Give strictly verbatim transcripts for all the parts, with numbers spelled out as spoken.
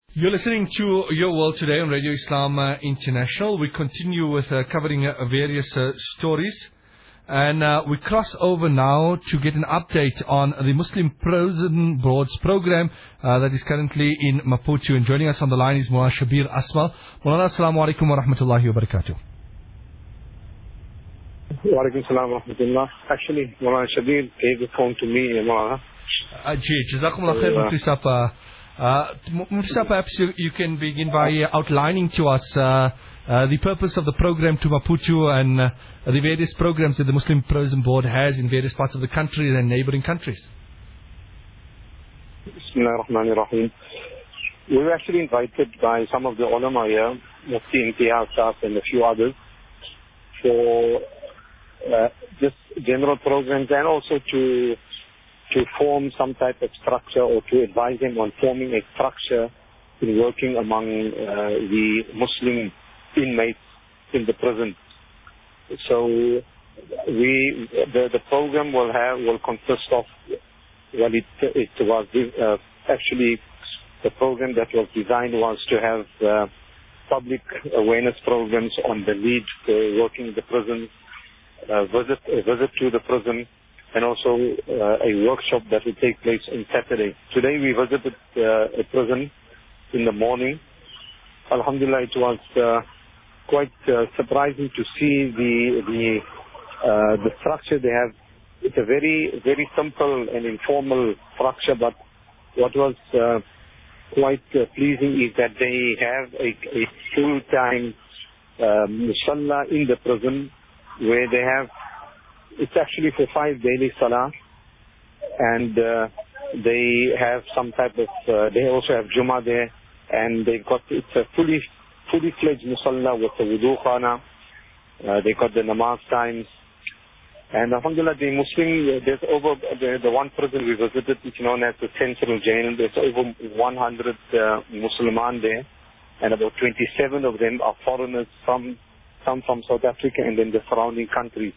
You're listening to Your World Today on Radio Islam uh, International. We continue with uh, covering uh, various uh, stories. And uh, we cross over now to get an update on the Muslim Prison Board's program uh, that is currently in Maputo. And joining us on the line is Mulana Shabir Asmal. Mulana, assalamu alaikum wa rahmatullahi wa barakatuh. Wa alaikum salam wa rahmatullah. Actually, Mulana Shabir gave the phone to me, Mulana. Uh, Jazakumullah khair, Mufti Sahab. Uh, Mufti Sahab, perhaps you, you can begin by uh, outlining to us uh, uh, the purpose of the program to Maputo and uh, the various programs that the Muslim Prison Board has in various parts of the country and neighboring countries. Bismillah ar-Rahman ar-Rahim. We were actually invited by some of the ulama here, Mufti Imtiyaz and a few others, for uh, just general programs and also to to form some type of structure or to advise them on forming a structure in working among uh, the Muslim inmates in the prison. So we, the, the program will have, will consist of, well, it, it was uh, actually the program that was designed was to have uh, public awareness programs on the need for working in the prison, uh, visit, a visit to the prison, and also uh, a workshop that will take place on Saturday. Today we visited uh, a prison in the morning. Alhamdulillah, it was uh, quite uh, surprising to see the the uh, the structure they have. It's a very very simple and informal structure, but what was uh, quite uh, pleasing is that they have a, a full-time uh, musalla in the prison where they have. It's actually for five daily salah, and uh, they have some type of, uh, they also have Jummah there, and they've got, it's a fully, fully fledged musalla with the wudu khana, uh, they got the namaz times, and alhamdulillah, the Muslim, there's over, the, the one prison we visited, it's known as the Central Jail, there's over one hundred uh, Musliman there, and about twenty-seven of them are foreigners, some, some from South Africa and then the surrounding countries.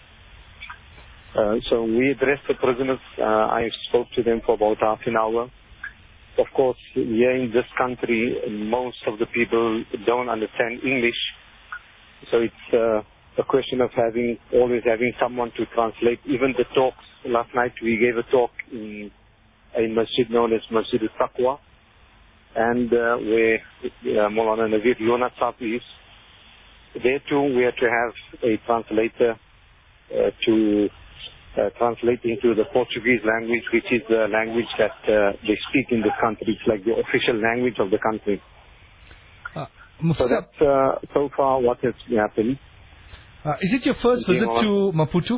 Uh, so we addressed the prisoners. Uh, I spoke to them for about half an hour. Of course, here in this country, most of the people don't understand English. So it's uh, a question of having, always having someone to translate. Even the talks, last night we gave a talk in a masjid known as Masjid al-Taqwa. And uh, where uh, Maulana Naveed Yunus Safi is. There too, we had to have a translator uh, to Uh, translate into the Portuguese language, which is the language that uh, they speak in this country. It's like the official language of the country. Uh, so that's uh, so far what has happened. Uh, is it your first visit to Maputo?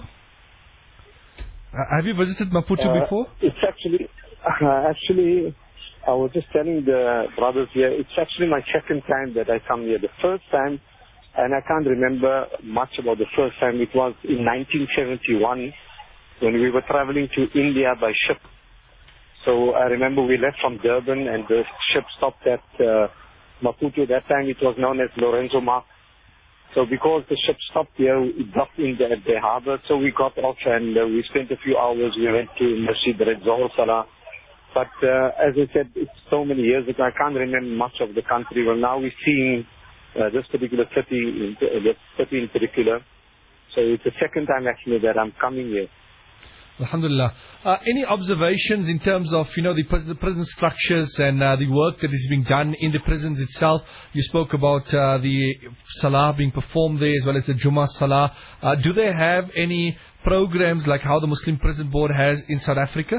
Uh, have you visited Maputo uh, before? It's actually, uh, actually, I was just telling the brothers here, it's actually my second time that I come here. The first time, and I can't remember much about the first time, it was in nineteen seventy-one. When we were traveling to India by ship. So I remember we left from Durban and the ship stopped at uh, Maputo. That time it was known as Lorenzo Mark. So because the ship stopped here, it docked in the, the harbor. So we got off and uh, we spent a few hours. We went to Masjid Zohar Salah. But uh, as I said, it's so many years ago, I can't remember much of the country. Well, now we're seeing uh, this particular city, in, uh, this city in particular. So it's the second time actually that I'm coming here. Alhamdulillah. Uh, any observations in terms of, you know, the, the prison structures and uh, the work that is being done in the prisons itself? You spoke about uh, the salah being performed there as well as the Jummah salah. Uh, do they have any programs like how the Muslim Prison Board has in South Africa?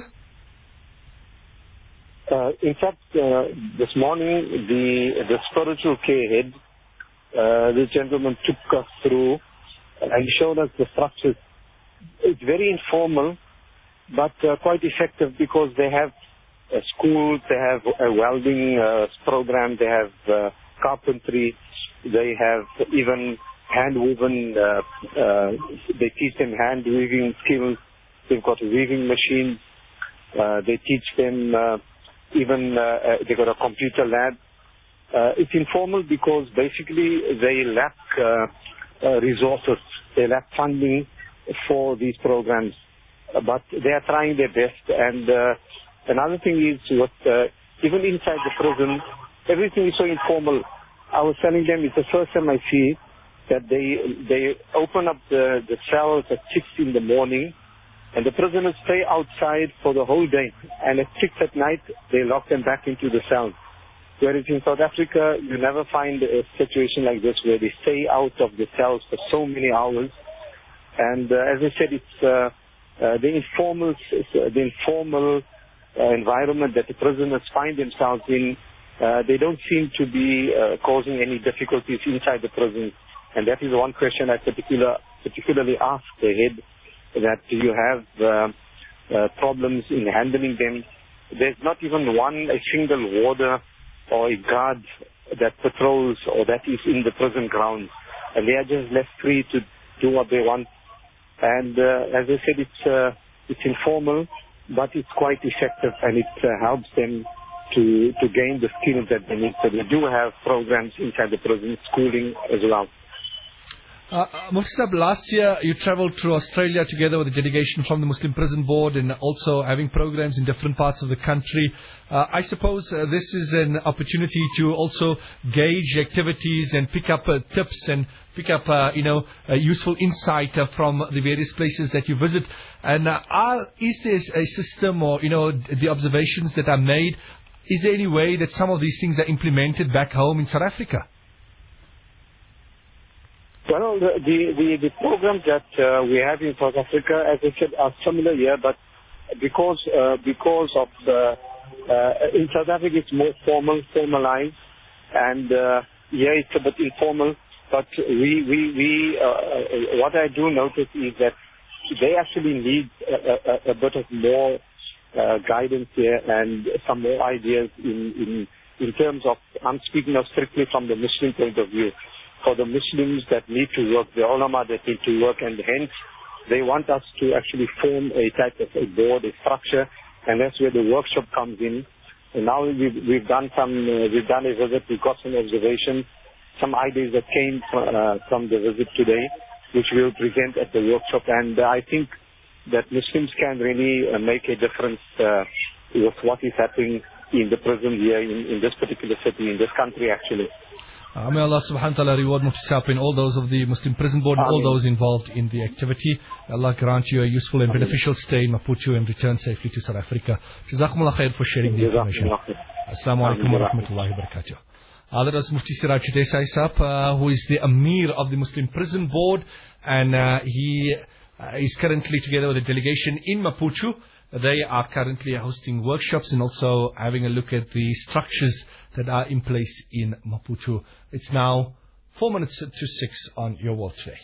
Uh, in fact, uh, this morning, the the spiritual care head, uh, the gentleman took us through and showed us the structures. It's very informal, but uh, quite effective because they have a school, they have a welding uh, program, they have uh, carpentry, they have even hand-woven, uh, uh, they teach them hand-weaving skills, they've got weaving machines, uh, they teach them uh, even, uh, they've got a computer lab. Uh, it's informal because basically they lack uh, uh, resources, they lack funding for these programs, uh, but they are trying their best. And uh, another thing is, what uh, even inside the prison, everything is so informal. I was telling them it's the first time I see that they they open up the, the cells at six in the morning, and the prisoners stay outside for the whole day. And at six at night, they lock them back into the cell. Whereas in South Africa, you never find a situation like this where they stay out of the cells for so many hours. And uh, as I said, it's uh, uh, the informal, uh, the informal uh, environment that the prisoners find themselves in. Uh, they don't seem to be uh, causing any difficulties inside the prison. And that is one question I particular, particularly ask the head, that you have uh, uh, problems in handling them. There's not even one, a single warder or a guard that patrols or that is in the prison grounds. And they are just left free to do what they want. And uh, as I said, it's, uh, it's informal, but it's quite effective, and it uh, helps them to, to gain the skills that they need. So they do have programs inside the prison, schooling as well. Uh, uh, Mufti Sahib, last year you travelled to Australia together with a delegation from the Muslim Prison Board, and also having programs in different parts of the country. Uh, I suppose uh, this is an opportunity to also gauge activities and pick up uh, tips and pick up, uh, you know, uh, useful insight uh, from the various places that you visit. And uh, are, is there a system, or, you know, the observations that are made, is there any way that some of these things are implemented back home in South Africa? Well, the, the, the, the programs that uh, we have in South Africa, as I said, are similar here, but because uh, because of the, uh, in South Africa it's more formal, formalized, and uh, here it's a bit informal, but we, we, we uh, what I do notice is that they actually need a, a, a bit of more uh, guidance here and some more ideas in, in, in terms of, I'm speaking of strictly from the Muslim point of view. For the Muslims that need to work, the ulama that need to work, and hence they want us to actually form a type of a board, a structure, and that's where the workshop comes in. And now we've, we've done some, uh, we've done a visit, we've got some observations, some ideas that came uh, from the visit today, which we'll present at the workshop. And uh, I think that Muslims can really uh, make a difference uh, with what is happening in the prison here, in, in this particular city, in this country actually. Uh, may Allah subhanahu wa ta'ala reward Mufti Sahib and all those of the Muslim Prison Board and all those involved in the activity. Allah grant you a useful and beneficial stay in Maputo and return safely to South Africa. Jazakumullah khair for sharing the information. Assalamu alaikum wa rahmatullahi wa barakatuh. Uh, that was Mufti Siraj Desai Sahib, uh, who is the Amir of the Muslim Prison Board, and uh, he uh, is currently together with a delegation in Maputo. They are currently hosting workshops and also having a look at the structures that are in place in Maputo. It's now four minutes to six on Your World Today.